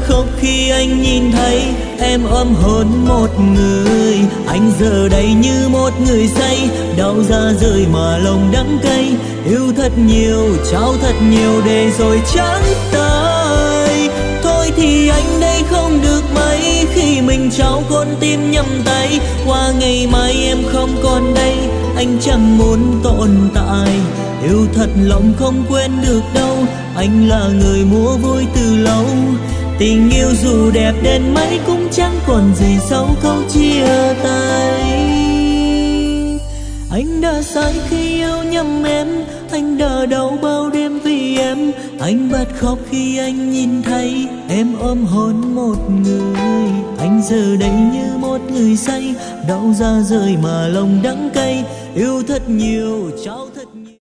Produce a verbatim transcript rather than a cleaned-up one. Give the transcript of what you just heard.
khóc khi anh nhìn thấy em ôm hôn một người. Anh giờ đây như một người say, đau ra rời mà lòng đắng cay. Yêu thật nhiều, trao thật nhiều để rồi chẳng tới. Thôi thì anh đây không được mấy, khi mình trao con tim nhầm tay. Qua ngày mai em không còn đây, anh chẳng muốn tồn tại. Yêu thật lòng không quên được đâu, anh là người mua vui từ lâu. Tình yêu dù đẹp đến mấy cũng chẳng còn gì sau câu chia tay. Anh đã sai khi yêu nhầm em, anh đã đau bao đêm vì em. Anh bật khóc khi anh nhìn thấy em ôm hôn một người. Anh giờ đây như một người say, đau ra rời mà lòng đắng cay. Yêu thật nhiều, trao